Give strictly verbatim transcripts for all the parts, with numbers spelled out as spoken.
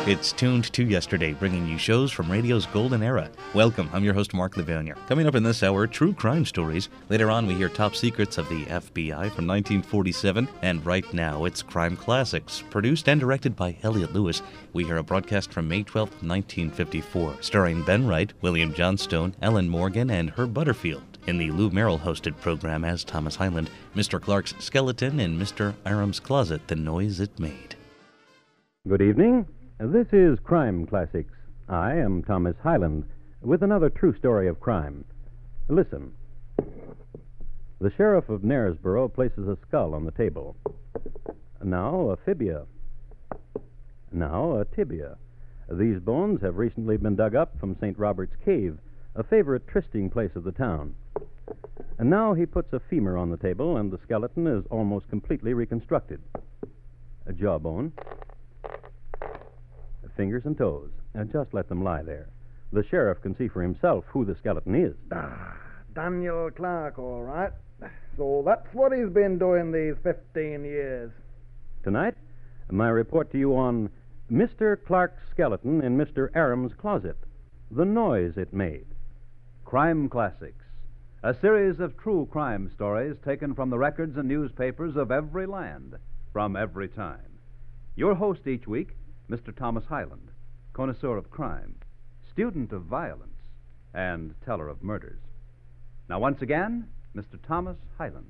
It's Tuned to Yesterday, bringing you shows from radio's golden era. Welcome, I'm your host, Mark Lavergne. Coming up in this hour, true crime stories. Later on, we hear top secrets of the F B I from nineteen forty-seven. And right now, it's Crime Classics. Produced and directed by Elliot Lewis. We hear a broadcast from May twelfth, nineteen fifty-four, starring Ben Wright, William Johnstone, Ellen Morgan, and Herb Butterfield. In the Lou Merrill-hosted program as Thomas Hyland, Mister Clark's Skeleton and Mister Aram's Closet, The Noise It Made. Good evening. This is Crime Classics. I am Thomas Hyland with another true story of crime. Listen. The sheriff of Knaresborough places a skull on the table. Now a fibia. Now a tibia. These bones have recently been dug up from Saint Robert's Cave, a favorite trysting place of the town. And now he puts a femur on the table, and the skeleton is almost completely reconstructed. A jawbone. Fingers and toes. Uh, just let them lie there. The sheriff can see for himself who the skeleton is. Ah, Daniel Clark, all right. So that's what he's been doing these fifteen years. Tonight, my report to you on Mister Clark's skeleton in Mister Aram's closet. The noise it made. Crime Classics, a series of true crime stories taken from the records and newspapers of every land, from every time. Your host each week, Mister Thomas Hyland, connoisseur of crime, student of violence, and teller of murders. Now, once again, Mister Thomas Hyland.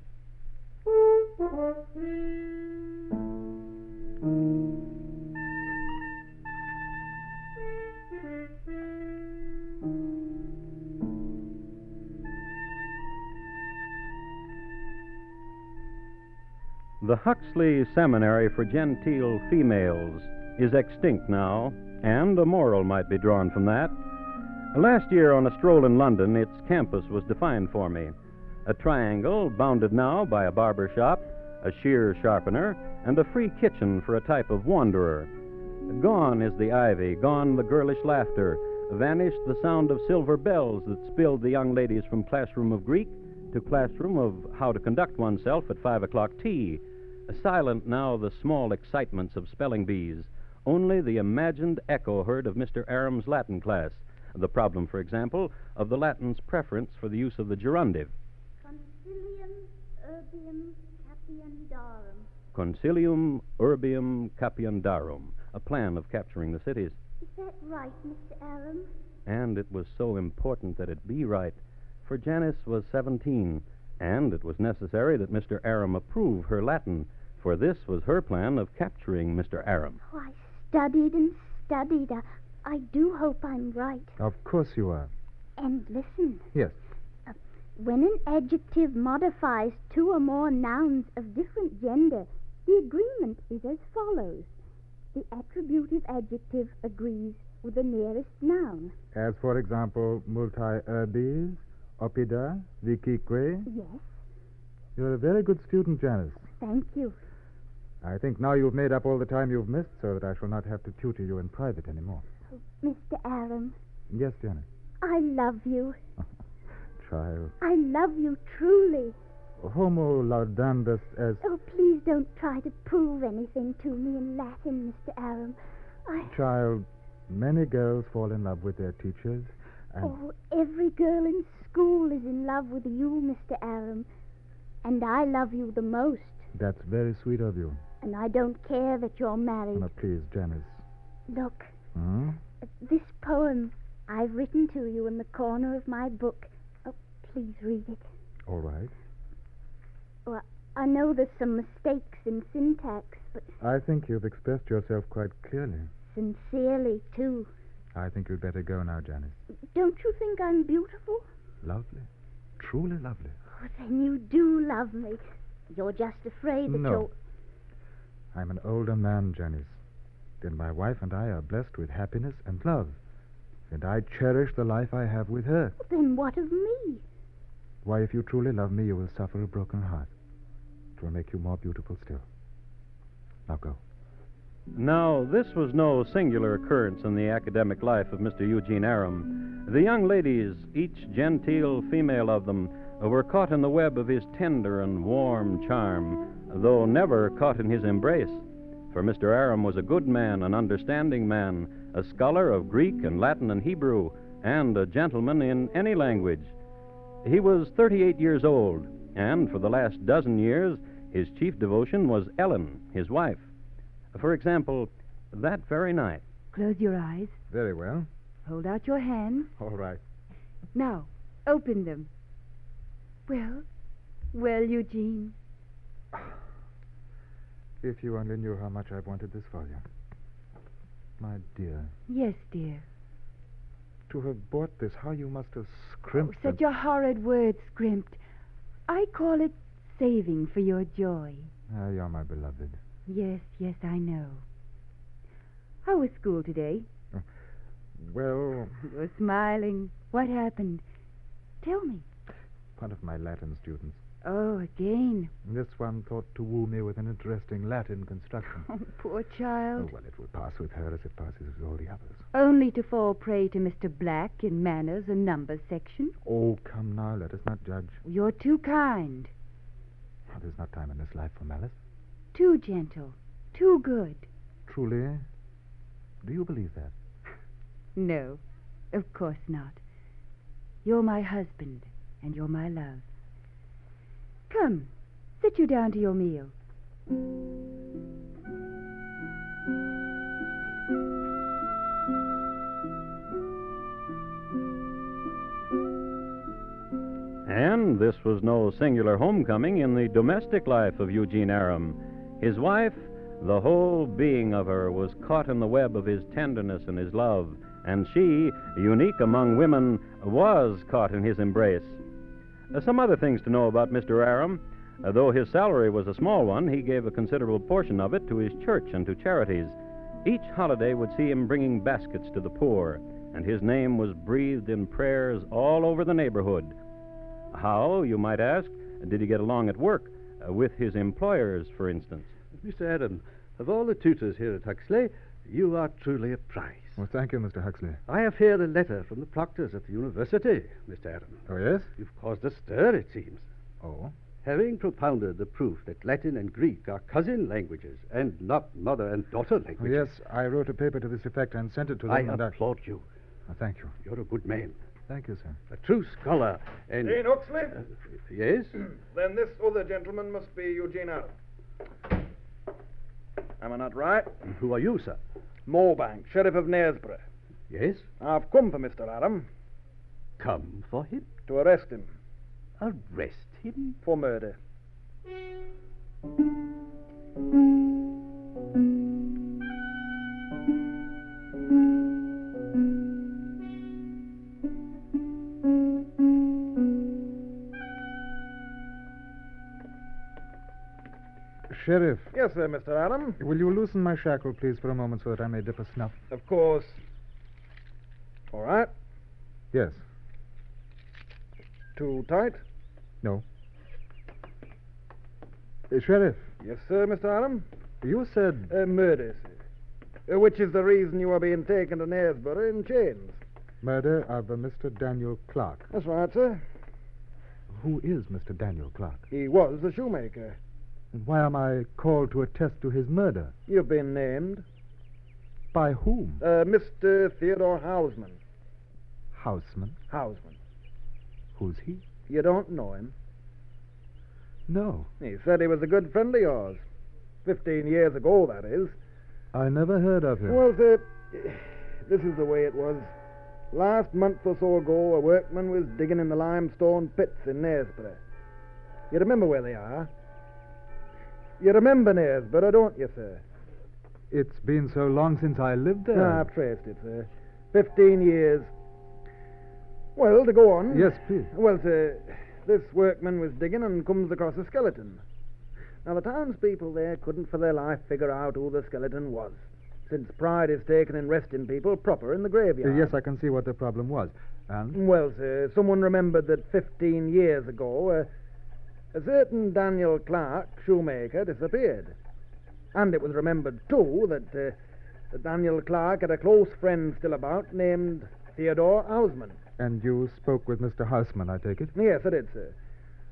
The Huxley Seminary for Genteel Females is extinct now, and a moral might be drawn from that. Last year on a stroll in London, its campus was defined for me. A triangle bounded now by a barber shop, a shear sharpener, and a free kitchen for a type of wanderer. Gone is the ivy, gone the girlish laughter, vanished the sound of silver bells that spilled the young ladies from classroom of Greek to classroom of how to conduct oneself at five o'clock tea. Silent now the small excitements of spelling bees. Only the imagined echo heard of Mister Aram's Latin class. The problem, for example, of the Latin's preference for the use of the gerundive. Concilium urbium capiendarum. Concilium urbium capiendarum, a plan of capturing the cities. Is that right, Mister Aram? And it was so important that it be right, for Janice was seventeen, and it was necessary that Mister Aram approve her Latin, for this was her plan of capturing Mister Aram. Oh, I studied and studied. I, I do hope I'm right. Of course you are. And listen. Yes. Uh, when an adjective modifies two or more nouns of different gender, the agreement is as follows. The attributive adjective agrees with the nearest noun. As, for example, multi urbis, opida, vicique. Yes. You're a very good student, Janice. Thank you. I think now you've made up all the time you've missed so that I shall not have to tutor you in private anymore. Oh, Mister Aram. Yes, Janice. I love you. Child. I love you truly. Homo laudandus est... Oh, please don't try to prove anything to me in Latin, Mister Aram. I... Child, many girls fall in love with their teachers, and... Oh, every girl in school is in love with you, Mister Aram. And I love you the most. That's very sweet of you. And I don't care that you're married. Now, please, Janice. Look, Hmm? this poem I've written to you in the corner of my book. Oh, please read it. All right. Well, I know there's some mistakes in syntax, but... I think you've expressed yourself quite clearly. Sincerely, too. I think you'd better go now, Janice. Don't you think I'm beautiful? Lovely. Truly lovely. Oh, then you do love me. You're just afraid that No. you'll... I'm an older man, Janice. And my wife and I are blessed with happiness and love. And I cherish the life I have with her. Then what of me? Why, if you truly love me, you will suffer a broken heart. It will make you more beautiful still. Now go. Now, this was no singular occurrence in the academic life of Mister Eugene Aram. The young ladies, each genteel female of them, were caught in the web of his tender and warm charm, though never caught in his embrace. for Mister Aram was a good man, an understanding man, a scholar of Greek and Latin and Hebrew, and a gentleman in any language. He was thirty-eight years old, and for the last dozen years, his chief devotion was Ellen, his wife. For example, that very night. Close your eyes. Very well. Hold out your hands. All right. Now, open them. Well, well, Eugene. If you only knew how much I've wanted this for you. My dear, Yes, dear. to have bought this, how you must have Oh, scrimped. such a horrid word, scrimped. I call it saving for your joy. Ah, you're my beloved. Yes, yes, I know. How was school today? Well, You're smiling. What happened? Tell me. one of my Latin students. Oh, again. This one thought to woo me with an interesting Latin construction. Oh, poor Oh, child. well, it will pass with her as it passes with all the others. Only to fall prey to Mister Black in manners and numbers section. Oh, come now, let us not judge. You're too kind, Oh, there's not time in this life for malice. too gentle, too good. Truly, do you believe that? No, of course not. You're my husband, and you're my love. Come, sit you down to your meal. And this was no singular homecoming in the domestic life of Eugene Aram. His wife, the whole being of her, was caught in the web of his tenderness and his love, and she, unique among women, was caught in his embrace. Uh, some other things to know about Mister Aram. Uh, though his salary was a small one, he gave a considerable portion of it to his church and to charities. Each holiday would see him bringing baskets to the poor, and his name was breathed in prayers all over the neighborhood. How, you might ask, did he get along at work? Uh, with his employers, for instance. Mister Adam, of all the tutors here at Huxley, you are truly a prize. Well, thank you, Mister Huxley. I have here a letter from the proctors at the university, Mister Adam. Oh, yes? You've caused a stir, it seems. Oh? Having propounded the proof that Latin and Greek are cousin languages and not mother and daughter Oh, languages. yes, I wrote a paper to this effect and sent it to them. I and applaud you. Oh, thank you. You're a good man, Thank you, sir. a true scholar, and... Dean Huxley? Uh, yes? Then this other gentleman must be Eugene Aram. Am I not right? Who are you, sir? Moorbank, Sheriff of Knaresborough. Yes? I've come for Mister Aram Come for him? to arrest him Arrest him? for murder. Sheriff, Yes, sir, Mister Aram. will you loosen my shackle, please, for a moment so that I may dip a snuff? Of course. All right. Yes. Too tight? No. Uh, Sheriff, Yes, sir, Mister Aram. you said... Uh, murder, sir. Uh, which is the reason you are being taken to Knaresborough in chains. Murder of uh, Mister Daniel Clark. That's right, sir. Who is Mister Daniel Clark? He was a shoemaker. And why am I called to attest to his murder? You've been named. By whom? Uh, Mister Theodore Hausman. Houseman. Hausman. Who's he? You don't know him. No. He said he was a good friend of yours. Fifteen years ago, that is. I never heard of him. Well, sir, this is the way it was. Last month or so ago, a workman was digging in the limestone pits in Knaresborough. You remember where they are? You remember Knaresborough, don't you, sir? It's been so long since I lived there. Ah, I've traced it, sir. Fifteen years. Well, to go on. Yes, please. Well, sir, this workman was digging and comes across a skeleton. Now, the townspeople there couldn't for their life figure out who the skeleton was, since pride is taken in resting people proper in the Uh, graveyard. yes, I can see what the problem was. And? Well, sir, someone remembered that fifteen years ago, uh, a certain Daniel Clark, shoemaker, disappeared. And it was remembered, too, that, uh, that Daniel Clark had a close friend still about named Theodore Hausman. And you spoke with Mister Houseman, I take it? Yes, I did, sir.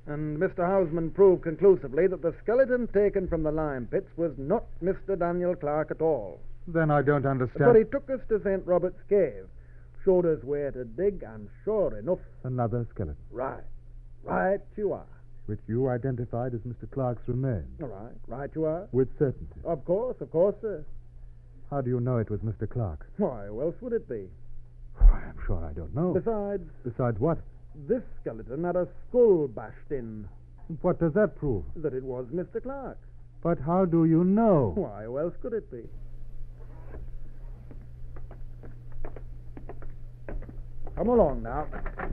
And Mister Houseman proved conclusively that the skeleton taken from the lime pits was not Mister Daniel Clark at all. Then I don't understand. But he took us to Saint Robert's Cave, showed us where to dig, and sure enough... Another skeleton. Right. Right you are. Which you identified as Mister Clark's remains. All right. Right you are. With certainty. Of course, of course, sir. How do you know it was Mister Clark? Why, who else would it be? I'm sure I don't know. Besides... Besides what? This skeleton had a skull bashed in. What does that prove? That it was Mister Clark. But how do you know? Why, who else could it be? Come along now.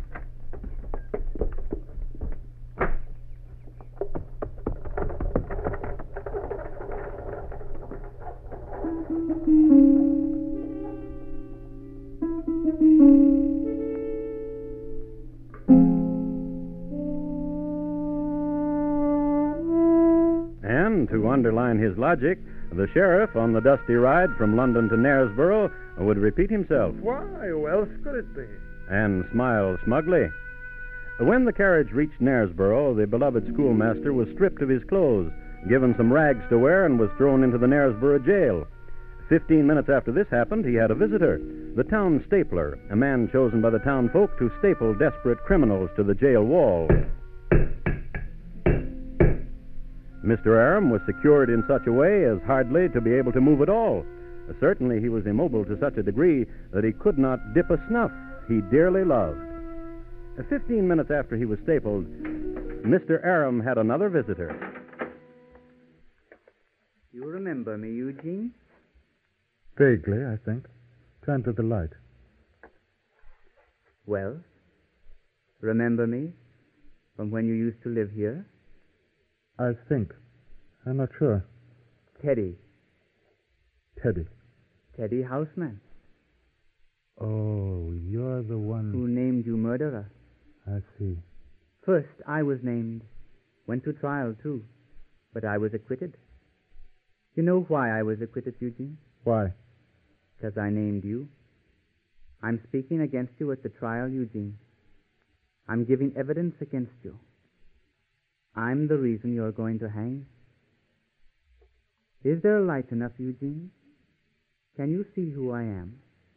And to underline his logic, the sheriff, on the dusty ride from London to Knaresborough, would repeat himself Why, who else could it be? and smile smugly. When the carriage reached Knaresborough, the beloved schoolmaster was stripped of his clothes, given some rags to wear, and was thrown into the Knaresborough jail. Fifteen minutes after this happened, he had a visitor, the town stapler, a man chosen by the town folk to staple desperate criminals to the jail wall. Mister Aram was secured in such a way as hardly to be able to move at all. Certainly he was immobile to such a degree that he could not dip a snuff he dearly loved. Fifteen minutes after he was stapled, Mister Aram had another visitor. You remember me, Eugene? Vaguely, I think. Turn to the light. Well, remember me from when you used to live here? I think. I'm not sure. Teddy. Teddy. Teddy Houseman. Oh, you're the one... Who named you murderer. I see. First, I was named. Went to trial, too. But I was acquitted. You know why I was acquitted, Eugene? Why? Because I named you. I'm speaking against you at the trial, Eugene. I'm giving evidence against you. I'm the reason you're going to hang. Is there light enough, Eugene? Can you see who I am?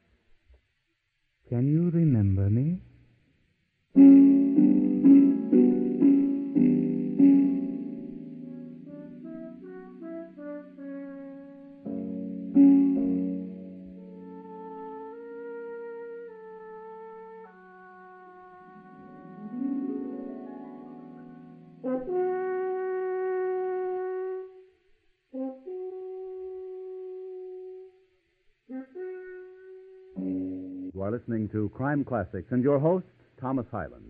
Can you remember me? You are listening to Crime Classics and your host, Thomas Hyland.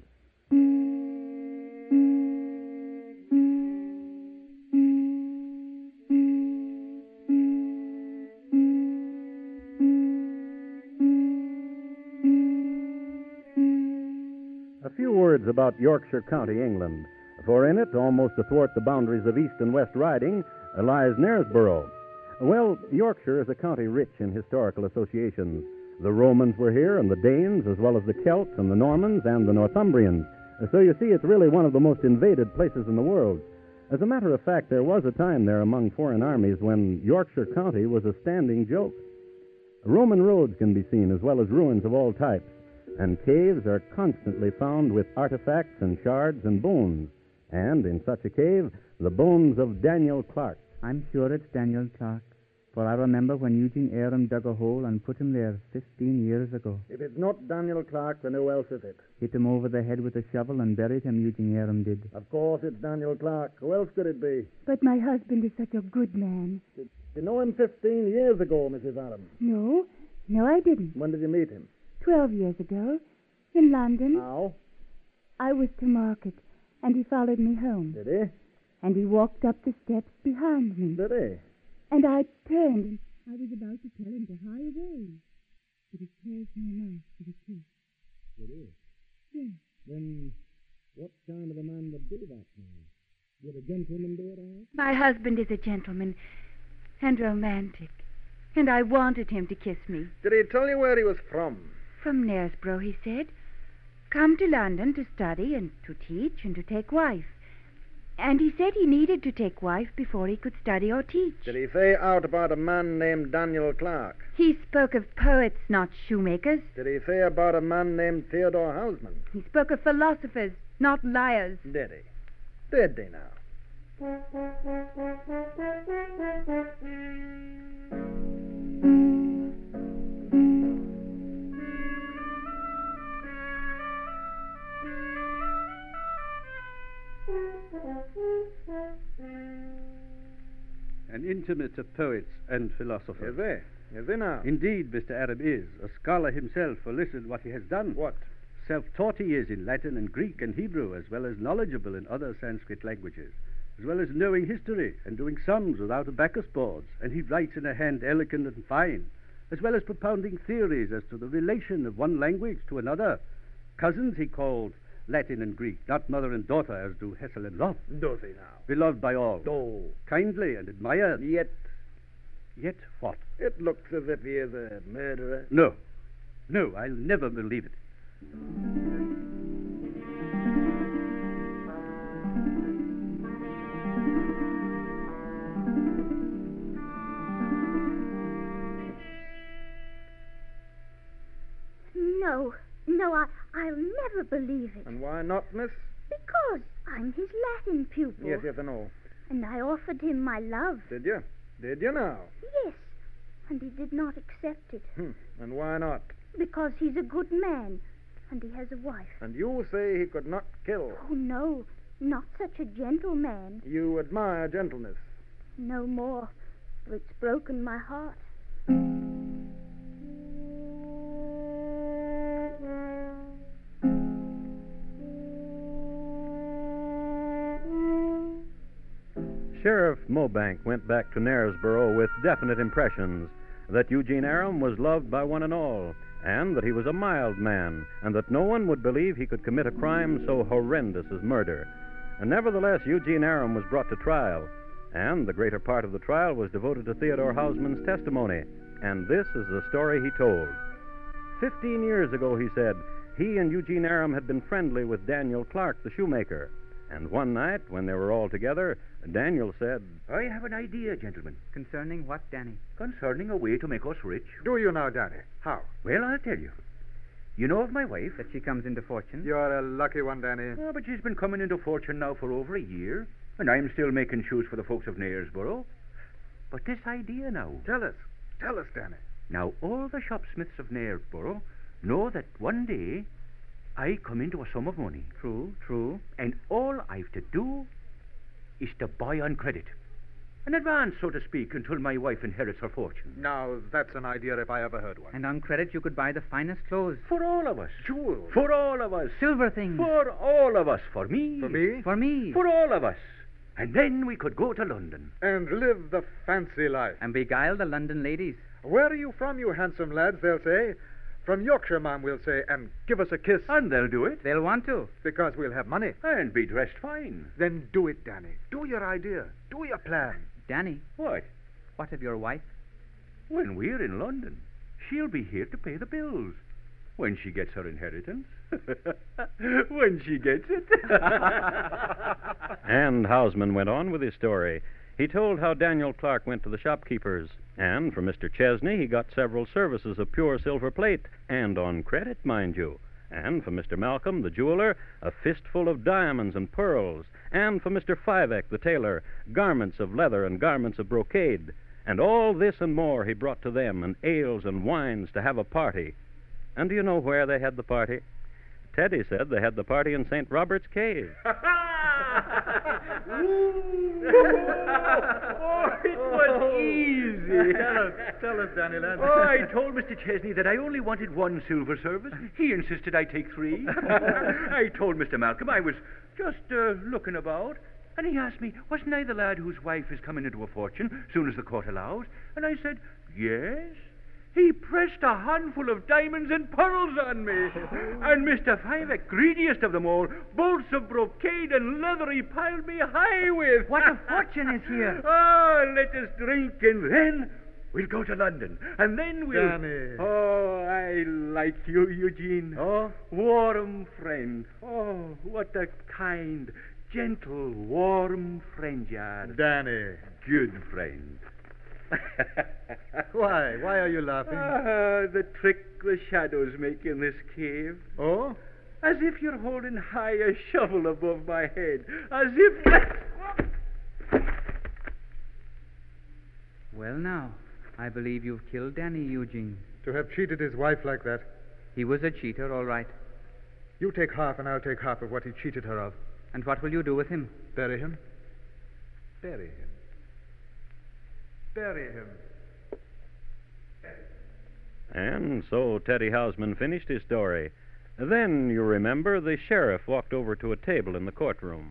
A few words about Yorkshire County, England, for in it, almost athwart the boundaries of East and West Riding, lies Knaresborough. Well, Yorkshire is a county rich in historical associations. The Romans were here, and the Danes, as well as the Celts and the Normans and the Northumbrians. So you see, it's really one of the most invaded places in the world. As a matter of fact, there was a time there among foreign armies when Yorkshire County was a standing joke. Roman roads can be seen, as well as ruins of all types, and caves are constantly found with artifacts and shards and bones. And in such a cave, the bones of Daniel Clark. I'm sure it's Daniel Clark, for I remember when Eugene Aram dug a hole and put him there fifteen years ago. If it's not Daniel Clark, then who else is it? Hit him over the head with a shovel and buried him, Eugene Aram did. Of course it's Daniel Clark. Who else could it be? But my husband is such a good man. Did you know him fifteen years ago, Missus Aram? No, no, I didn't. When did you meet him? Twelve years ago, in London. How? I was to market, and he followed me home. Did he? And he walked up the steps behind me. Did he? And I turned, and I was about to tell him to hurry away. But he closed my mouth with a kiss. Did he? Yes. Then what kind of a man would do that now? Would a gentleman do it, all? My husband is a gentleman and romantic, and I wanted him to kiss me. Did he tell you where he was from? From Knaresborough, he said. Come to London to study and to teach and to take wife. And he said he needed to take wife before he could study or teach. Did he say out about a man named Daniel Clark? He spoke of poets, not shoemakers. Did he say about a man named Theodore Hausman? He spoke of philosophers, not liars. Did he? Did he now? An intimate of poets and philosophers. Is he? Is he now? Indeed, Mister Arab is. A scholar himself, for listen what he has done. What? Self-taught he is in Latin and Greek and Hebrew, as well as knowledgeable in other Sanskrit languages, as well as knowing history and doing sums without abacus boards, and he writes in a hand elegant and fine, as well as propounding theories as to the relation of one language to another. Cousins he called Latin and Greek, not mother and daughter, as do Hessel and Roth. Does he now? Beloved by all. Oh. Kindly and admired. Yet, Yet what? it looks as if he is a murderer. No. No, I'll never believe it. No, no, I, I'll never believe it. And why not, miss? Because I'm his Latin pupil. Yes, yes, I know. And I offered him my love. Did you? Did you now? Yes, and he did not accept it. Hmm. And why not? Because he's a good man, and he has a wife. And you say he could not kill. Oh, no, not such a gentle man. You admire gentleness. No more, for it's broken my heart. Sheriff Mobank went back to Knaresborough with definite impressions that Eugene Aram was loved by one and all, and that he was a mild man, and that no one would believe he could commit a crime so horrendous as murder. And nevertheless, Eugene Aram was brought to trial, and the greater part of the trial was devoted to Theodore Hausman's testimony, and this is the story he told. Fifteen years ago, he said, he and Eugene Aram had been friendly with Daniel Clark, the shoemaker. And one night, when they were all together, Daniel said, I have an idea, gentlemen. Concerning what, Danny? Concerning a way to make us rich. Do you now, Danny? How? Well, I'll tell you. You know of my wife? That she comes into fortune? You're a lucky one, Danny. Oh, but she's been coming into fortune now for over a year, and I'm still making shoes for the folks of Knaresborough. But this idea now. Tell us. Tell us, Danny. Now, all the shopsmiths of Knaresborough know that one day I come into a sum of money. True, true. And all I've to do is to buy on credit. An advance, so to speak, until my wife inherits her fortune. Now, that's an idea if I ever heard one. And on credit you could buy the finest clothes. For all of us. Jewels. For all of us. Silver things. For all of us. For me. For me? For me. For all of us. And then we could go to London. And live the fancy life. And beguile the London ladies. Where are you from, you handsome lads, they'll say. From Yorkshire, Ma'am, we'll say, and give us a kiss. And they'll do it. They'll want to. Because we'll have money. And be dressed fine. Then do it, Danny. Do your idea. Do your plan. Danny, What? what of your wife? When we're in London, she'll be here to pay the bills. When she gets her inheritance. When she gets it. And Hausman went on with his story. He told how Daniel Clark went to the shopkeepers, and from Mister Chesney he got several services of pure silver plate, and on credit, mind you. And from Mister Malcolm, the jeweler, a fistful of diamonds and pearls, and from Mister Fivek, the tailor, garments of leather and garments of brocade. And all this and more he brought to them, and ales and wines to have a party. And do you know where they had the party? Teddy said they had the party in Saint Robert's Cave. Oh, it was easy. Tell us, tell us, Danny, lad. Oh, I told Mister Chesney that I only wanted one silver service. He insisted I take three. I told Mister Malcolm I was just uh, looking about, and he asked me, wasn't I the lad whose wife is coming into a fortune soon as the court allows? And I said, yes. He pressed a handful of diamonds and pearls on me. And Mister Fivek, greediest of them all, bolts of brocade and leather he piled me high with. What a fortune is here. Oh, let us drink, and then we'll go to London. And then we'll... Danny. Oh, I like you, Eugene. Oh? Warm friend. Oh, what a kind, gentle, warm friend you are. Danny. Good friend. Why? Why are you laughing? Ah, the trick the shadows make in this cave. Oh? As if you're holding high a shovel above my head. As if... Well, now, I believe you've killed Danny, Eugene. To have cheated his wife like that. He was a cheater, all right. You take half and I'll take half of what he cheated her of. And what will you do with him? Bury him. Bury him. Bury him. And so Teddy Hausman finished his story. Then, you remember, the sheriff walked over to a table in the courtroom.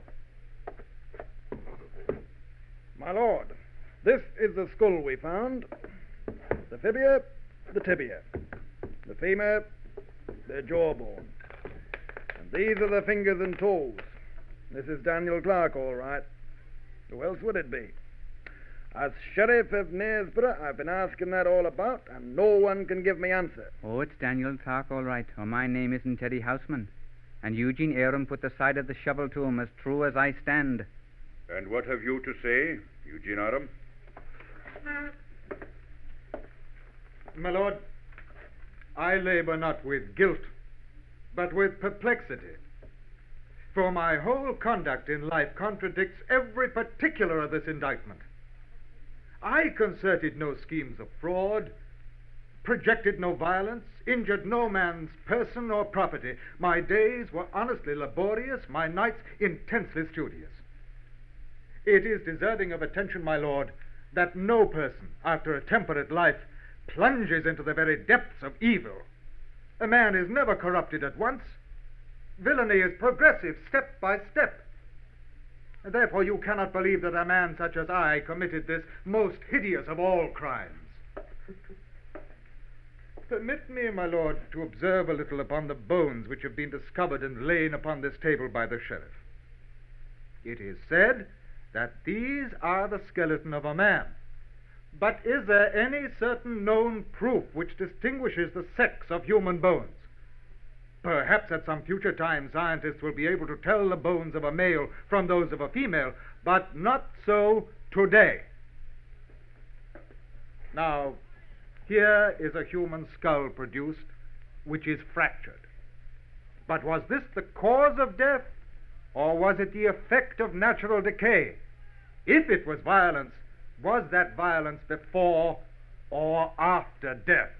My lord, this is the skull we found. The fibia, the tibia. The femur, the jawbone. And these are the fingers and toes. This is Daniel Clark, all right. Who else would it be? As Sheriff of Knaresborough, I've been asking that all about, and no one can give me answer. Oh, it's Daniel Clark, all right. Or my name isn't Teddy Houseman. And Eugene Aram put the side of the shovel to him as true as I stand. And what have you to say, Eugene Aram? My lord, I labor not with guilt, but with perplexity. For my whole conduct in life contradicts every particular of this indictment. I concerted no schemes of fraud, projected no violence, injured no man's person or property. My days were honestly laborious, my nights intensely studious. It is deserving of attention, my lord, that no person, after a temperate life, plunges into the very depths of evil. A man is never corrupted at once. Villainy is progressive, step by step. And therefore you cannot believe that a man such as I committed this most hideous of all crimes. Permit me, my lord, to observe a little upon the bones which have been discovered and lain upon this table by the sheriff. It is said that these are the skeleton of a man. But is there any certain known proof which distinguishes the sex of human bones? Perhaps at some future time scientists will be able to tell the bones of a male from those of a female, but not so today. Now, here is a human skull produced, which is fractured. But was this the cause of death, or was it the effect of natural decay? If it was violence, was that violence before or after death?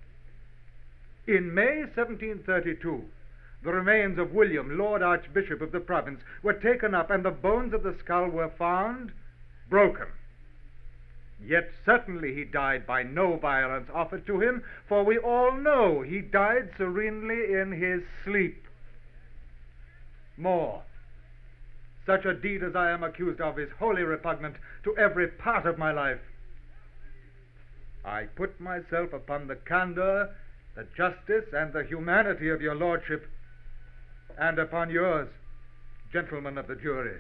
In May seventeen thirty-two, the remains of William, Lord Archbishop of the province, were taken up, and the bones of the skull were found broken. Yet certainly he died by no violence offered to him, for we all know he died serenely in his sleep. More, such a deed as I am accused of is wholly repugnant to every part of my life. I put myself upon the candor, the justice, and the humanity of your lordship, and upon yours, gentlemen of the jury.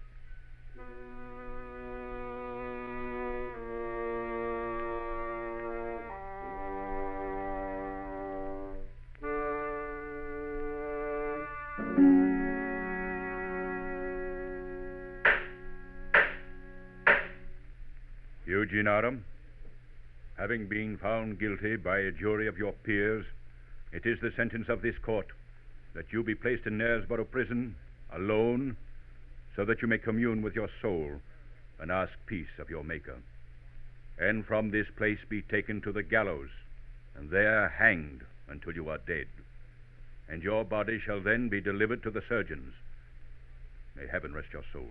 Eugene Aram, having been found guilty by a jury of your peers, it is the sentence of this court that you be placed in Knaresborough prison alone, so that you may commune with your soul and ask peace of your Maker, and from this place be taken to the gallows, and there hanged until you are dead, and your body shall then be delivered to the surgeons. May heaven rest your soul.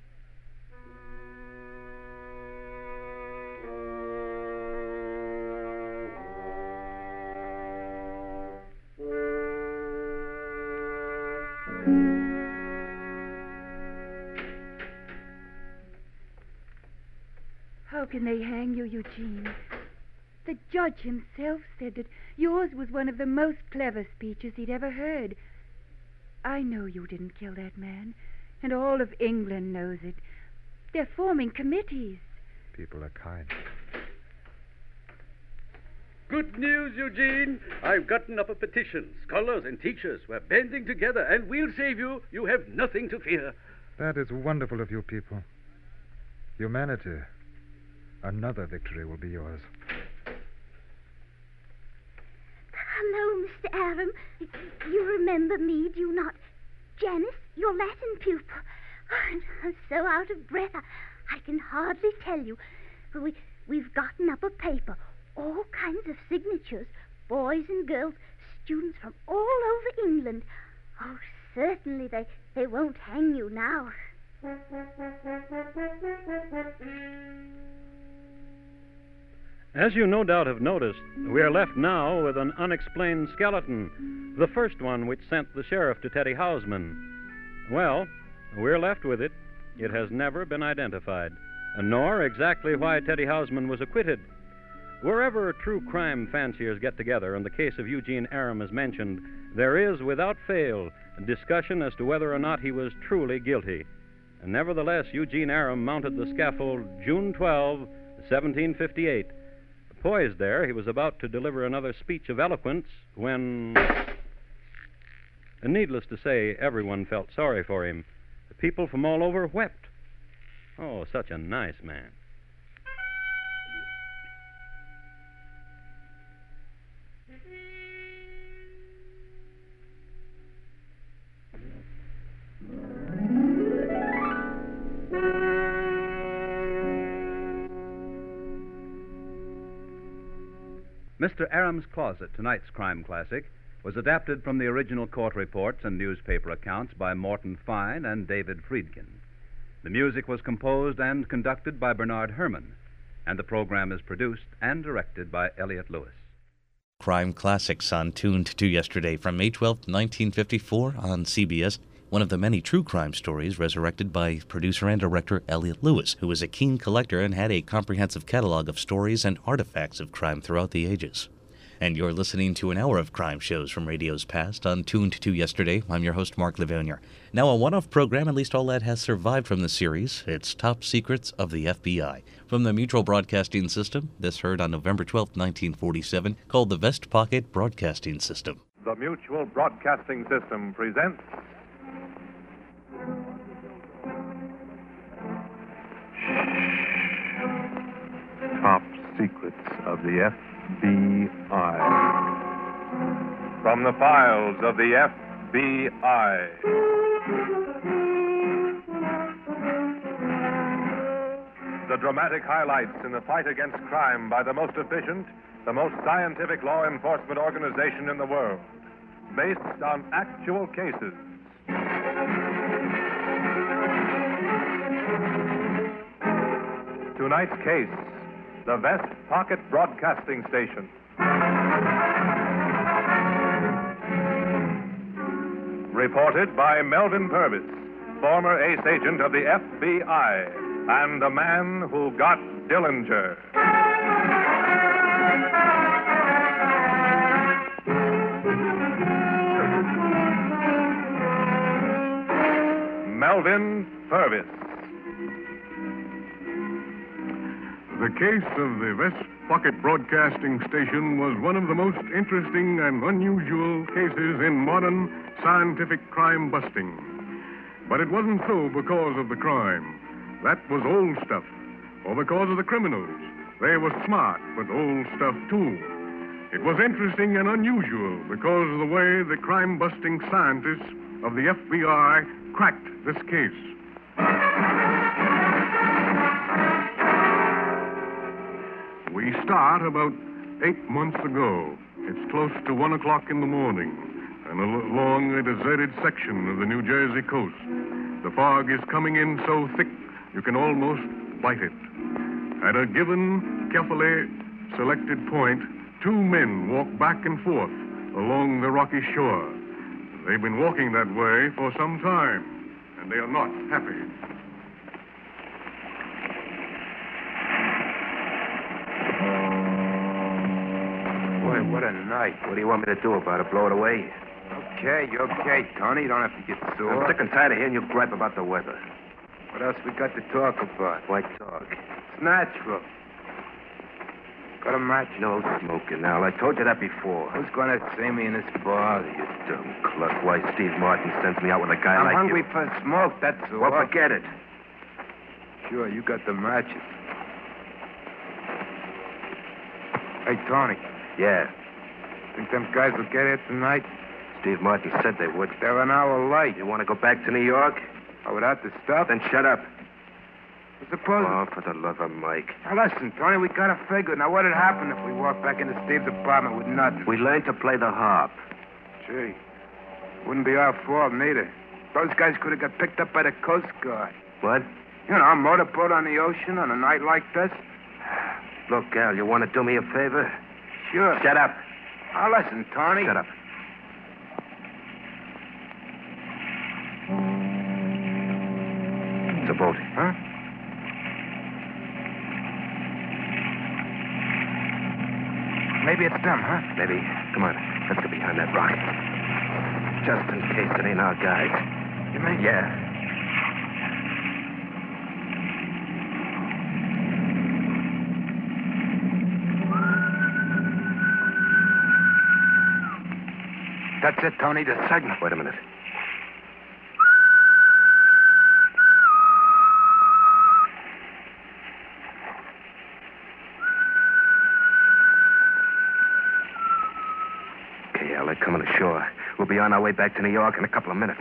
How can they hang you, Eugene? The judge himself said that yours was one of the most clever speeches he'd ever heard. I know you didn't kill that man, and all of England knows it. They're forming committees. People are kind. Good news, Eugene. I've gotten up a petition. Scholars and teachers were banding together, and we'll save you. You have nothing to fear. That is wonderful of you people. Humanity. Another victory will be yours. Hello, Mister Aram. You remember me, do you not? Janice, your Latin pupil. Oh, I'm so out of breath, I, I can hardly tell you. But we, we've gotten up a paper, all kinds of signatures, boys and girls, students from all over England. Oh, certainly they, they won't hang you now. As you no doubt have noticed, we are left now with an unexplained skeleton, the first one which sent the sheriff to Teddy Hausman. Well, we're left with it. It has never been identified, nor exactly why Teddy Hausman was acquitted. Wherever true crime fanciers get together, and the case of Eugene Aram is mentioned, there is, without fail, a discussion as to whether or not he was truly guilty. And nevertheless, Eugene Aram mounted the scaffold June twelfth, seventeen fifty-eight. Poised there, he was about to deliver another speech of eloquence when... And needless to say, everyone felt sorry for him. The people from all over wept. Oh, such a nice man. Mister Aram's Closet, tonight's crime classic, was adapted from the original court reports and newspaper accounts by Morton Fine and David Friedkin. The music was composed and conducted by Bernard Herrmann, and the program is produced and directed by Elliott Lewis. Crime Classics on Tuned to Yesterday from May twelfth, nineteen fifty-four on C B S, one of the many true crime stories resurrected by producer and director Elliott Lewis, who was a keen collector and had a comprehensive catalog of stories and artifacts of crime throughout the ages. And you're listening to an hour of crime shows from radio's past on Tuned to Yesterday. I'm your host, Mark Levonier. Now, a one-off program, at least all that has survived from the series. It's Top Secrets of the F B I. From the Mutual Broadcasting System, this heard on November twelfth, nineteen forty-seven, called the Vest Pocket Broadcasting System. The Mutual Broadcasting System presents Top Secrets of the F B I. From the files of the F B I. The dramatic highlights in the fight against crime by the most efficient, the most scientific law enforcement organization in the world, based on actual cases. Tonight's case, the Vest Pocket Broadcasting Station. Reported by Melvin Purvis, former ace agent of the F B I, and the man who got Dillinger. Melvin Purvis. The case of the Vest Pocket Broadcasting Station was one of the most interesting and unusual cases in modern scientific crime busting. But it wasn't so because of the crime. That was old stuff. Or because of the criminals. They were smart, but old stuff too. It was interesting and unusual because of the way the crime-busting scientists of the F B I cracked this case. We start about eight months ago. It's close to one o'clock in the morning, and along a deserted section of the New Jersey coast. The fog is coming in so thick you can almost bite it. At a given, carefully selected point, two men walk back and forth along the rocky shore. They've been walking that way for some time, and they are not happy. Boy, what a night. What do you want me to do about it? Blow it away? Okay, okay, Tony. You don't have to get sore. I'm sick and tired of hearing you gripe about the weather. What else we got to talk about? Why talk? It's natural. Got a match? No smoking, Al. I told you that before. Who's going to see me in this bar? You dumb cluck. Why Steve Martin sends me out with a guy I'm like hungry you. for smoke, that's all. Well, forget it. Sure, you got the matches. Hey, Tony. Yeah. Think them guys will get here tonight? Steve Martin said they would. They're an hour late. You want to go back to New York? Oh, without the stuff? Then shut up. Suppose... Oh, for the love of Mike. Now, listen, Tony, we got to figure. Now, what'd happen if we walked back into Steve's apartment with nothing? We learned to play the harp. Gee, wouldn't be our fault, neither. Those guys could have got picked up by the Coast Guard. What? You know, a motorboat on the ocean on a night like this. Look, Al, you want to do me a favor? Sure. Shut up. Now, listen, Tony. Shut up. It's a boat. Huh? Maybe it's them, huh? Maybe. Come on. Let's get behind that rock. Just in case it ain't our guys. You mean? Yeah. That's it, Tony, the signal. Wait a minute. Okay, Al, they're coming ashore. We'll be on our way back to New York in a couple of minutes.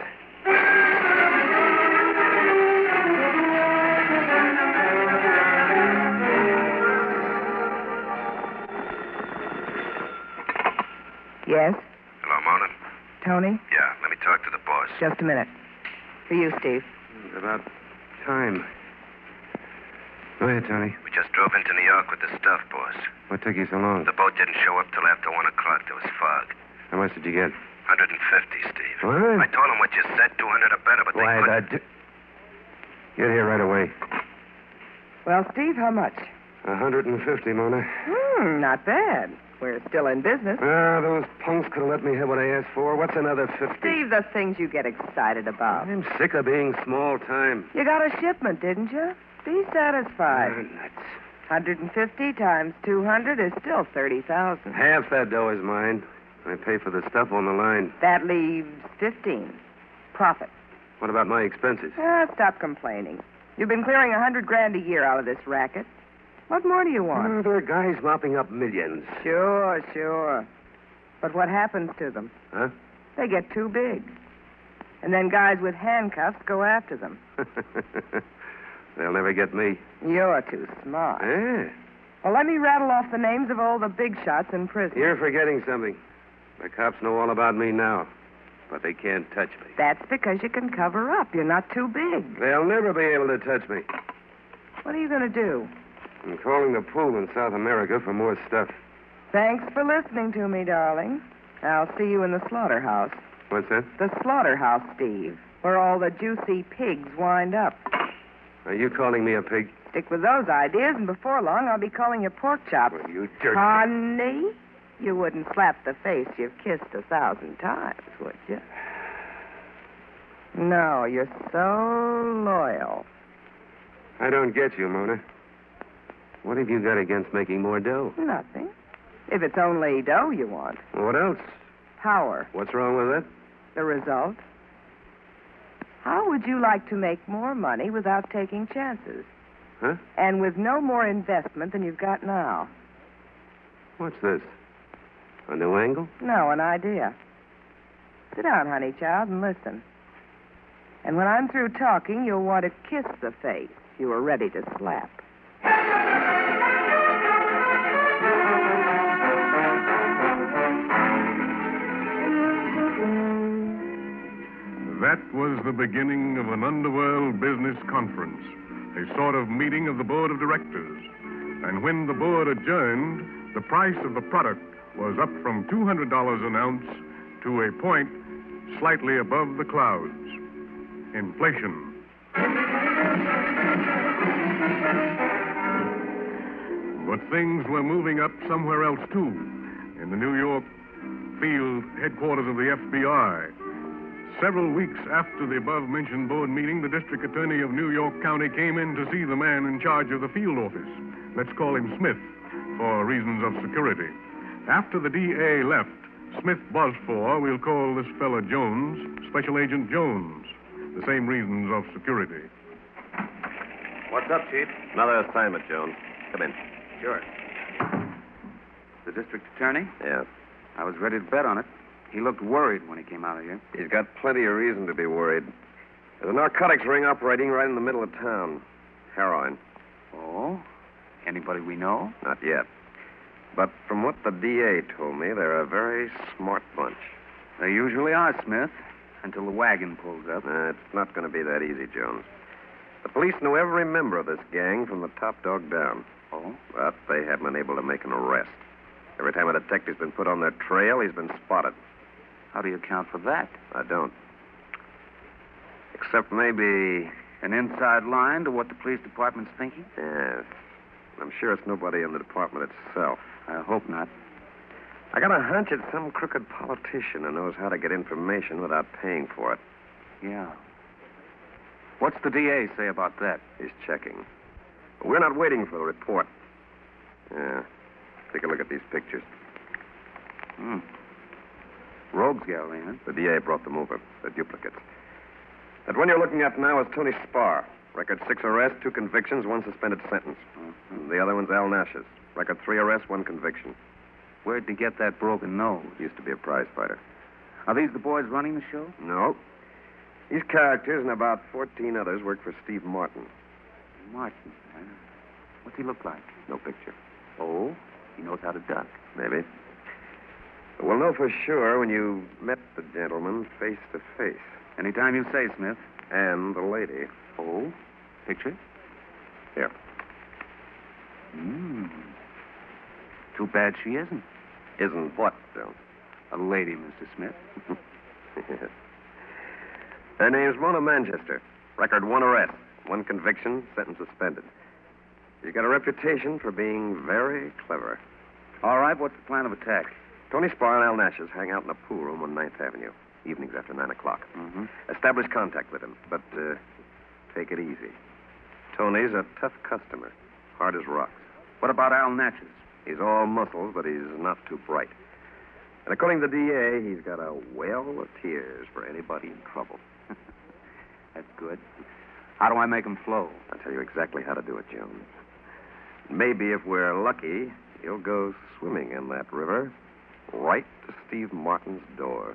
Yes? Hello, Mona. Tony? Yeah, let me talk to the boss. Just a minute. For you, Steve. It's about time. Go ahead, Tony. We just drove into New York with the stuff, boss. What took you so long? The boat didn't show up till after one o'clock. There was fog. How much did you get? one hundred fifty, Steve. What? I told him what you said, two hundred or better, but Why, they couldn't. that... Get here right away. Well, Steve, how much? one hundred fifty, Mona. Hmm, not bad. We're still in business. Ah, those punks could have let me have what I asked for. What's another fifty? Steve, the things you get excited about. I'm sick of being small time. You got a shipment, didn't you? Be satisfied. Ah, nuts. one hundred fifty times two hundred is still thirty thousand. Half that dough is mine. I pay for the stuff on the line. That leaves fifteen. Profit. What about my expenses? Ah, stop complaining. You've been clearing a hundred grand a year out of this racket. What more do you want? Oh, there are guys mopping up millions. Sure, sure. But what happens to them? Huh? They get too big. And then guys with handcuffs go after them. They'll never get me. You're too smart. Eh? Well, let me rattle off the names of all the big shots in prison. You're forgetting something. The cops know all about me now, but they can't touch me. That's because you can cover up. You're not too big. They'll never be able to touch me. What are you going to do? I'm calling the pool in South America for more stuff. Thanks for listening to me, darling. I'll see you in the slaughterhouse. What's that? The slaughterhouse, Steve, where all the juicy pigs wind up. Are you calling me a pig? Stick with those ideas, and before long, I'll be calling you pork chops. Well, you jerk. Honey, you wouldn't slap the face you've kissed a thousand times, would you? No, you're so loyal. I don't get you, Mona. What have you got against making more dough? Nothing. If it's only dough you want. What else? Power. What's wrong with that? The result? How would you like to make more money without taking chances? Huh? And with no more investment than you've got now? What's this? A new angle? No, an idea. Sit down, honey child, and listen. And when I'm through talking, you'll want to kiss the face you were ready to slap. That was the beginning of an underworld business conference, a sort of meeting of the board of directors. And when the board adjourned, the price of the product was up from two hundred dollars an ounce to a point slightly above the clouds. Inflation. But things were moving up somewhere else, too, in the New York field headquarters of the F B I. Several weeks after the above-mentioned board meeting, the district attorney of New York County came in to see the man in charge of the field office. Let's call him Smith. for reasons of security. After the D A left, Smith buzzed for, we'll call this fella Jones, Special Agent Jones. The same reasons of security. What's up, Chief? Another assignment, Jones. Come in. Sure. The district attorney? Yeah. I was ready to bet on it. He looked worried when he came out of here. He's got plenty of reason to be worried. There's a narcotics ring operating right in the middle of town. Heroin. Oh? Anybody we know? Not yet. But from what the D A told me, they're a very smart bunch. They usually are, Smith, until the wagon pulls up. Uh, it's not going to be that easy, Jones. The police know every member of this gang from the top dog down. Oh? But they haven't been able to make an arrest. Every time a detective's been put on their trail, he's been spotted. How do you account for that? I don't. Except maybe... An inside line to what the police department's thinking? Yes. I'm sure it's nobody in the department itself. I hope not. I got a hunch it's some crooked politician who knows how to get information without paying for it. Yeah. What's the D A say about that? He's checking. We're not waiting for the report. Yeah. Take a look at these pictures. Hmm. Rogues gallery, huh? The D A brought them over. They're duplicates. That one you're looking at now is Tony Spar. Record six arrests, two convictions, one suspended sentence. Mm-hmm. The other one's Al Nash's. Record three arrests, one conviction. Where'd he get that broken nose? Used to be a prize fighter. Are these the boys running the show? No. These characters and about fourteen others work for Steve Martin. Martin? Uh, what's he look like? No picture. Oh? He knows how to duck. Maybe. But we'll know for sure when you met the gentleman face to face. Anytime you say, Smith. And the lady. Oh? Picture? Here. Hmm. Too bad she isn't. Isn't what, Jones? A lady, Mister Smith. Yes. Her name's Mona Manchester. Record one arrest, one conviction, sentence suspended. She's got a reputation for being very clever. All right, what's the plan of attack? Tony Spar and Al Nash's hang out in a pool room on ninth Avenue, evenings after nine o'clock. Mm-hmm. Establish contact with him, but uh, take it easy. Tony's a tough customer, hard as rocks. What about Al Natchez? He's all muscles, but he's not too bright. And according to the D A, he's got a well of tears for anybody in trouble. That's good. How do I make him flow? I'll tell you exactly how to do it, Jones. Maybe if we're lucky, he'll go swimming in that river right to Steve Martin's door.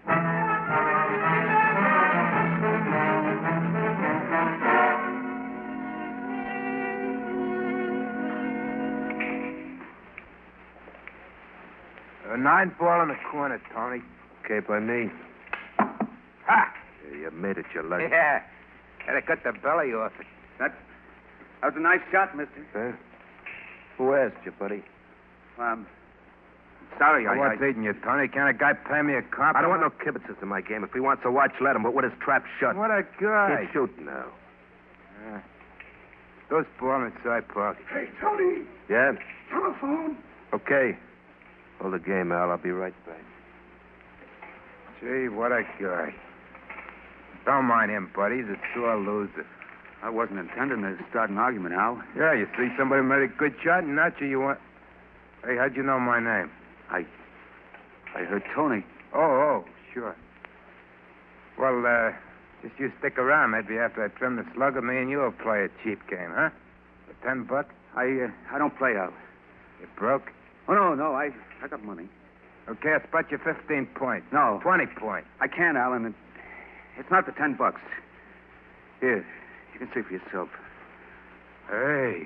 A nine ball in the corner, Tony. Okay by me. Ha! Yeah, you made it, you lucky. Yeah. Had to cut the belly off it. That, that was a nice shot, mister. Huh? Who asked you, buddy? Um, sorry, I... I what's eating you, Tony? Can't a guy pay me a compliment? I don't want no kibitzes in my game. If he wants to watch, let him, but with his trap shut. What a guy. He's shooting now. Uh, those ball inside pocket. Hey, Tony. Yeah? Telephone. Okay. Hold the game, Al. I'll be right back. Gee, what a guy. Don't mind him, buddy. He's a sore loser. I wasn't intending to start an argument, Al. Yeah, you see somebody made a good shot, and not you, you want... Hey, how'd you know my name? I... I heard Tony. Oh, oh, sure. Well, uh, just you stick around. Maybe after I trim the slugger, me and you'll play a cheap game, huh? For ten bucks? I, uh, I don't play, Al. You broke? Oh, no, no, I, I got money. Okay, I'll spot you fifteen points. No. twenty points. I can't, Alan. It, it's not the ten bucks. Here, you can see for yourself. Hey.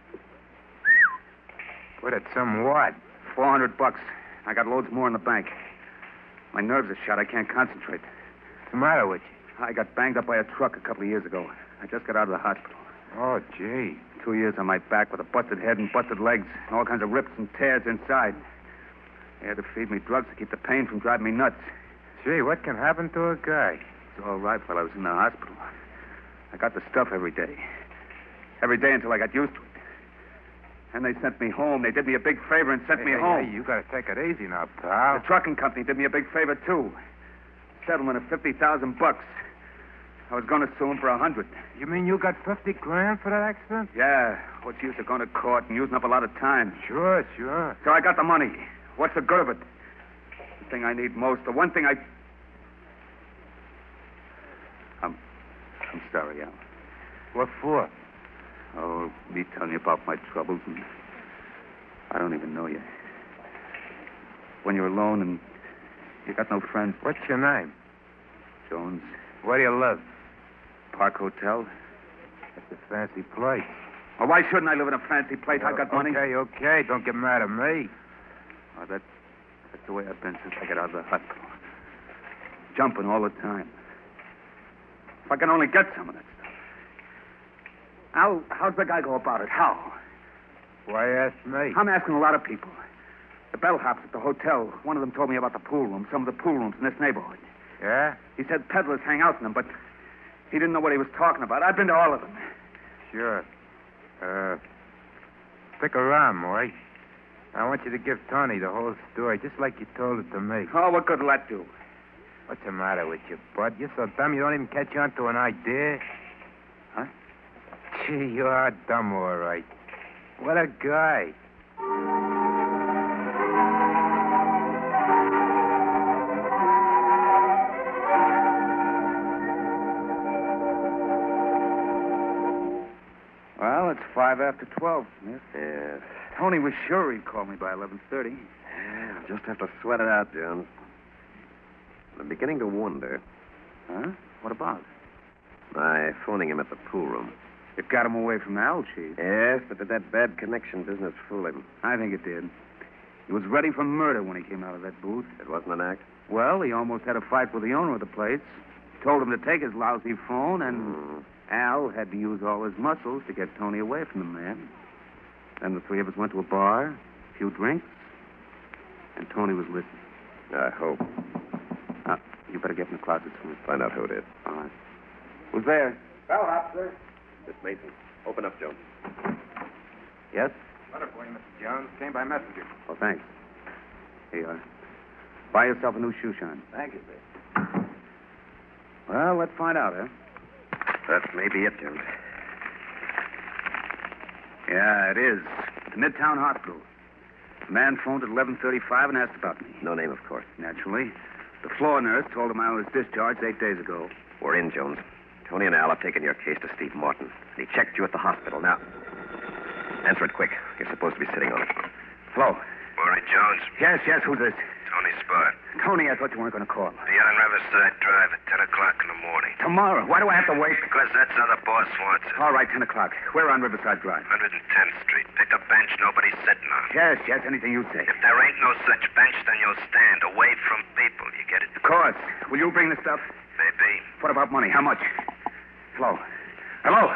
What, it's some what? Four hundred bucks. I got loads more in the bank. My nerves are shot. I can't concentrate. What's the matter with you? I got banged up by a truck a couple of years ago. I just got out of the hospital. Oh, gee. Two years on my back with a busted head and busted legs and all kinds of rips and tears inside. They had to feed me drugs to keep the pain from driving me nuts. Gee, what can happen to a guy? It's all right while I was in the hospital. I got the stuff every day. Every day until I got used to it. And they sent me home. They did me a big favor and sent hey, me hey, home. Hey, you gotta take it easy now, pal. The trucking company did me a big favor, too. Settlement of fifty thousand bucks. I was going to sue him for a hundred. You mean you got fifty grand for that accident? Yeah. What's the use of going to court and using up a lot of time? Sure, sure. So I got the money. What's the good of it? The thing I need most, the one thing I... I'm... I'm sorry, Al. What for? Oh, me telling you about my troubles, and I don't even know you. When you're alone and you got no friends. What's your name? Jones. Where do you live? Park Hotel. That's a fancy place. Well, why shouldn't I live in a fancy place? Uh, I got money. Okay, okay. Don't get mad at me. Oh, that, that's the way I've been since I got out of the hospital. Jumping all the time. If I can only get some of that stuff. How, how's the guy go about it? How? Why ask me? I'm asking a lot of people. The bellhops at the hotel, one of them told me about the pool room, some of the pool rooms in this neighborhood. Yeah? He said peddlers hang out in them, but he didn't know what he was talking about. I've been to all of them. Sure. Uh, stick around, Maury. I want you to give Tony the whole story, just like you told it to me. Oh, what good will that do? What's the matter with you, Bud? You're so dumb you don't even catch on to an idea. Huh? Gee, you are dumb, all right. What a guy. Well, it's five after twelve, Smith. Yes. Tony was sure he'd call me by eleven thirty. Yeah, I'll just have to sweat it out, Jones. I'm beginning to wonder. Huh? What about? My phoning him at the pool room. It got him away from Al, Chief. Yes, but did that bad connection business fool him? I think it did. He was ready for murder when he came out of that booth. It wasn't an act? Well, he almost had a fight with the owner of the place. Told him to take his lousy phone, and Mm. Al had to use all his muscles to get Tony away from the man. Then the three of us went to a bar, a few drinks, and Tony was listening. I hope. Uh, you better get in the closet, Smith. Find out who it is. All right. Who's there? Bellhop, sir. Miss Mason. Open up, Jones. Yes? Letter for you, Mister Jones. Came by messenger. Oh, thanks. Here you are. Buy yourself a new shoe shine. Thank you, sir. Well, let's find out, huh? That may be it, Jones. Yeah, it is. The Midtown Hospital. A man phoned at eleven thirty-five and asked about me. No name, of course. Naturally. The floor nurse told him I was discharged eight days ago. We're in, Jones. Tony and Al have taken your case to Steve Martin. And he checked you at the hospital. Now, answer it quick. You're supposed to be sitting on it. Hello. Maury Jones. Yes, yes, who's this? Tony Spot. Tony, I thought you weren't going to call. Be on Riverside Drive at ten o'clock in the morning. Tomorrow. Why do I have to wait? Because that's how the boss wants it. All right, ten o'clock. We're on Riverside Drive. one hundred tenth Street. Pick a bench nobody's sitting on. Yes, yes, anything you say. If there ain't no such bench, then you'll stand away from people. You get it? Of course. Will you bring the stuff? Maybe. What about money? How much? Hello. Hello.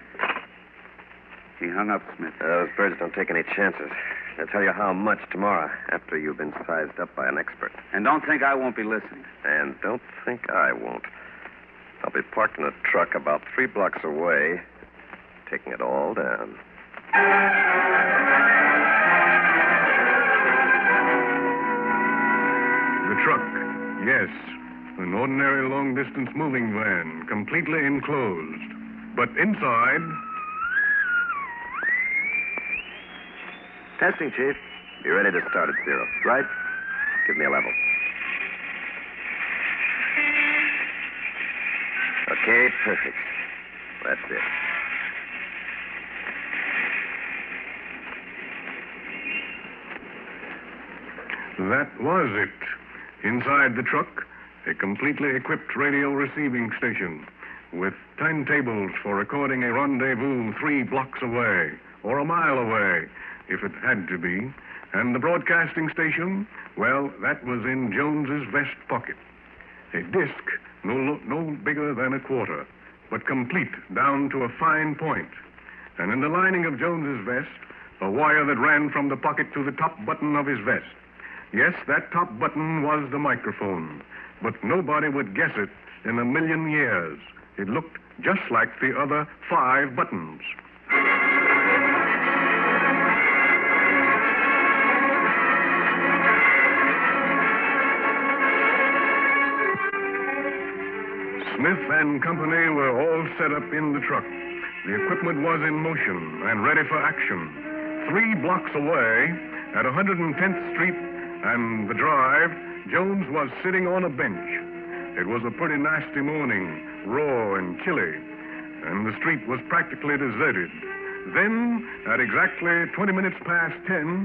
He hung up, Smith. Uh, those birds don't take any chances. They'll tell you how much tomorrow after you've been sized up by an expert. And don't think I won't be listening. And don't think I won't. I'll be parked in a truck about three blocks away, taking it all down. The truck, yes. An ordinary long-distance moving van, completely enclosed. But inside... Testing, Chief. Be ready to start at zero. Right? Give me a level. Okay, perfect. That's it. That was it. Inside the truck, a completely equipped radio receiving station with timetables for recording a rendezvous three blocks away or a mile away, if it had to be. And the broadcasting station, well, that was in Jones's vest pocket. A disc no, no bigger than a quarter, but complete down to a fine point. And in the lining of Jones's vest, a wire that ran from the pocket to the top button of his vest. Yes, that top button was the microphone, but nobody would guess it in a million years. It looked just like the other five buttons. Smith and company were all set up in the truck. The equipment was in motion and ready for action. Three blocks away, at one hundred tenth Street and the Drive, Jones was sitting on a bench. It was a pretty nasty morning, raw and chilly, and the street was practically deserted. Then, at exactly twenty minutes past ten...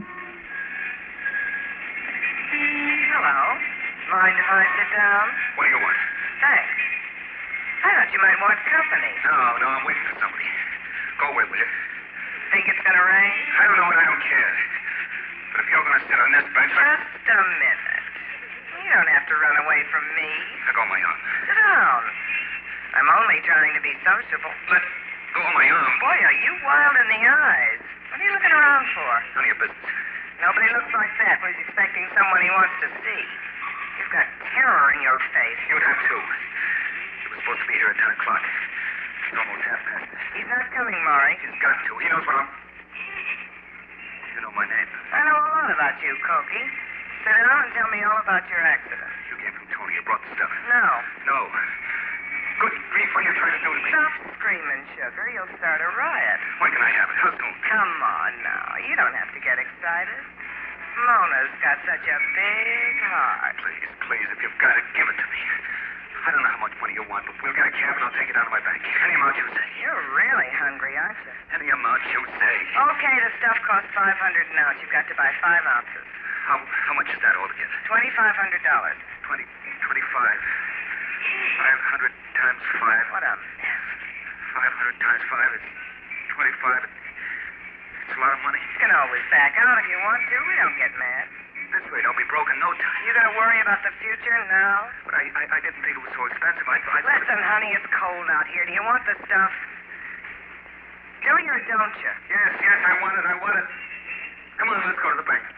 Hello. Mind if I sit down? What do you want? Thanks. I thought you might want company. No, no, I'm waiting for somebody. Go away, will you? Think it's gonna rain? I don't know and I don't care. But if you're going to sit on this bench... I... Just a minute. You don't have to run away from me. Let go of my arm. Sit down. I'm only trying to be sociable. Let go of my arm. Boy, are you wild in the eyes. What are you looking around for? None of your business. Nobody looks like that when he's expecting someone he wants to see. You've got terror in your face. You'd have too. He was supposed to be here at ten o'clock. It's almost half past. He's not coming, Maury. He's got to. He knows what I'm... You know my name. I know a lot about you, Cokie. Sit down and tell me all about your accident. You came from Tony. You brought the stuff. No. No. Good grief, what are you trying to do to me? Stop screaming, sugar. You'll start a riot. When can I have it? How soon? Come on now. You don't have to get excited. Mona's got such a big heart. Please, please, if you've got it, give it to me. I don't know how much money you want, but we'll get a cab and I'll take it out of my bank. Any amount you say. You're really hungry, aren't you? Any amount you say. Okay, the stuff costs five hundred an ounce. You've got to buy five ounces. How how much is that altogether? Twenty-five hundred dollars. Twenty, twenty-five. Five hundred times five. What a mess. Five hundred times five is twenty-five. It's a lot of money. You can always back out if you want to. We don't get mad. This rate, I'll be broke in no time. You gonna worry about the future now? But I, I, I didn't think it was so expensive. I, I Listen, honey, it's cold out here. Do you want the stuff? Do you or don't you? Yes, yes, I want it. I want it. Come on, let's go to the bank.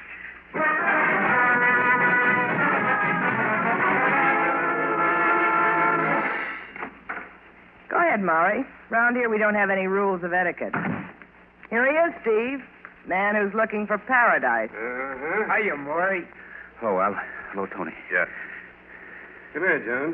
Go ahead, Maury. Round here, we don't have any rules of etiquette. Here he is, Steve. Man who's looking for paradise. Uh-huh. Hiya, Maury. Oh, Al. Hello, Tony. Yeah. Come here, Jones.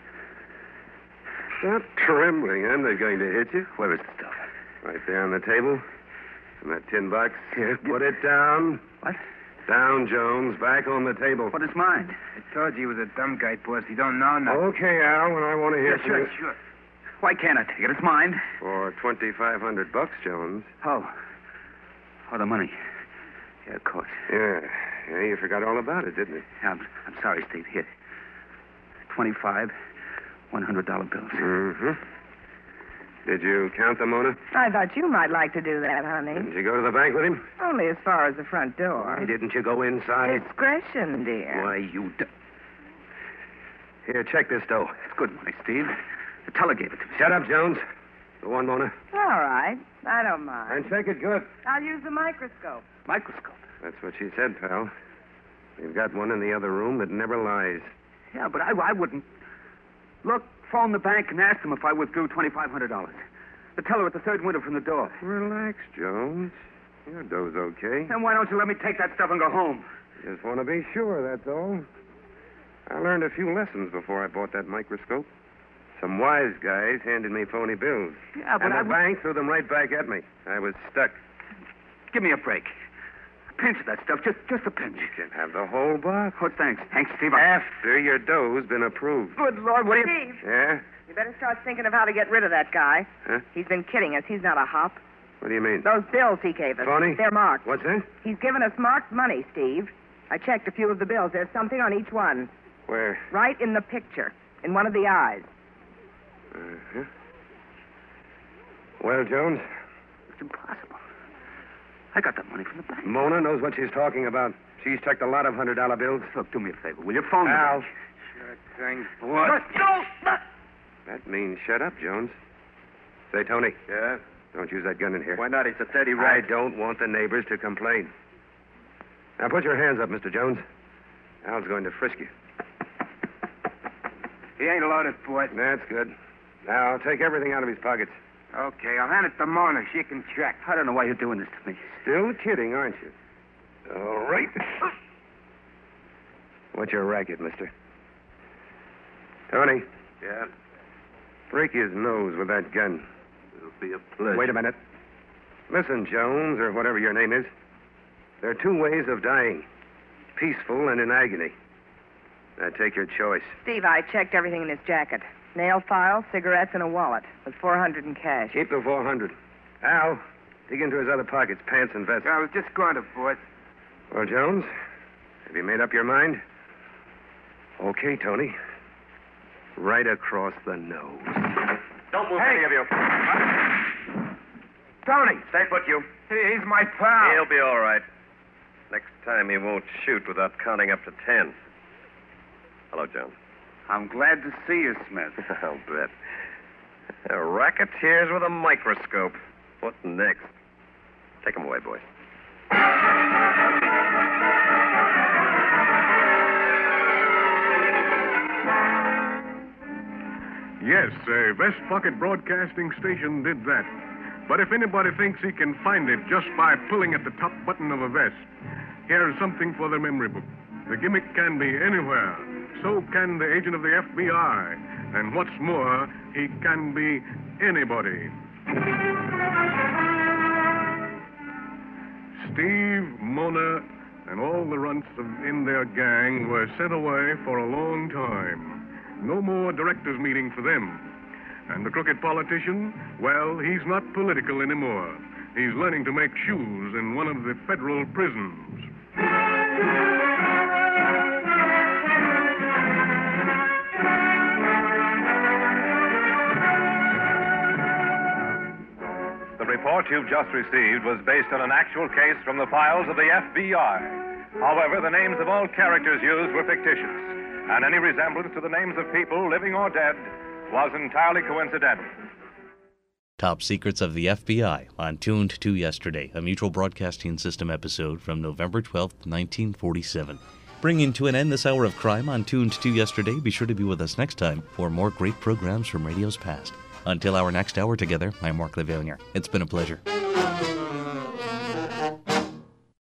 Stop trembling. I'm not going to hit you. Where is the stuff? Right there on the table. In that tin box. Here. Put it down. What? Down, Jones. Back on the table. What is mine? I told you he was a dumb guy, boss. He don't know nothing. Okay, Al, when I want to hear Yeah, from sure, you. sure. Why can't I take it? It's mine. For twenty-five hundred bucks, Jones. Oh. Oh, the money. Yeah, of course. Yeah. Yeah, you forgot all about it, didn't you? Yeah, I'm, I'm sorry, Steve. Here. Twenty-five one hundred dollar bills. Mm-hmm. Did you count them, Mona? I thought you might like to do that, honey. Did you go to the bank with him? Only as far as the front door. Why didn't you go inside? Discretion, dear. Why, you... D- Here, check this dough. It's good money, Steve. The teller gave it to me. Shut up, Jones. Go on, Mona. All right. I don't mind. And check it good. I'll use the microscope. Microscope? That's what she said, pal. We've got one in the other room that never lies. Yeah, but I, I wouldn't. Look, phone the bank and ask them if I withdrew twenty-five hundred dollars. The teller at the third window from the door. Relax, Jones. Your dough's okay. Then why don't you let me take that stuff and go home? Just want to be sure, that's all. I learned a few lessons before I bought that microscope. Some wise guys handed me phony bills. Yeah, but and I the w- bank threw them right back at me. I was stuck. Give me a break. A pinch of that stuff, just just a pinch. You can have the whole box. Oh, thanks. Thanks, Steve. I... After your dough's been approved. Good Lord, what do you... Steve, Yeah? you better start thinking of how to get rid of that guy. Huh? He's been kidding us. He's not a hop. What do you mean? Those bills he gave us. Phony? They're marked. What's that? He's given us marked money, Steve. I checked a few of the bills. There's something on each one. Where? Right in the picture. In one of the eyes. Uh-huh. Well, Jones? It's impossible. I got that money from the bank. Mona knows what she's talking about. She's checked a lot of hundred dollar bills. Look, do me a favor. Will you phone Al. me? Sure thing. What? No! That means shut up, Jones. Say, Tony. Yeah? Don't use that gun in here. Why not? It's a thirty I right. don't want the neighbors to complain. Now, put your hands up, Mister Jones. Al's going to frisk you. He ain't loaded, boy. That's good. Now, take everything out of his pockets. Okay, I'll hand it to Mona. She can check. I don't know why you're doing this to me. Still kidding, aren't you? All right. What's your racket, mister? Tony. Yeah? Break his nose with that gun. It'll be a pleasure. Wait a minute. Listen, Jones, or whatever your name is. There are two ways of dying. Peaceful and in agony. Now take your choice. Steve, I checked everything in his jacket. Nail file, cigarettes, and a wallet with four hundred in cash. Keep the four hundred. Al, dig into his other pockets, pants and vest. I was just going to, boss. Well, Jones, have you made up your mind? Okay, Tony. Right across the nose. Don't move, Hey. any of you. Tony! Stay put, you. Hey, he's my pal. He'll be all right. Next time he won't shoot without counting up to ten. Hello, Jones. I'm glad to see you, Smith. I'll bet. Uh, racketeers with a microscope. What next? Take him away, boys. Yes, a Vest Pocket Broadcasting station did that. But if anybody thinks he can find it just by pulling at the top button of a vest, here's something for their memory book. The gimmick can be anywhere. So can the agent of the F B I. And what's more, he can be anybody. Steve, Mona, and all the runts of, in their gang were sent away for a long time. No more directors' meeting for them. And the crooked politician, well, he's not political anymore. He's learning to make shoes in one of the federal prisons. The report you've just received was based on an actual case from the files of the F B I. However, the names of all characters used were fictitious, and any resemblance to the names of people, living or dead, was entirely coincidental. Top Secrets of the F B I on Tuned to Yesterday, a Mutual Broadcasting System episode from November twelfth, nineteen forty-seven. Bringing to an end this hour of crime on Tuned to Yesterday. Be sure to be with us next time for more great programs from radio's past. Until our next hour together, I'm Mark Levanier. It's been a pleasure.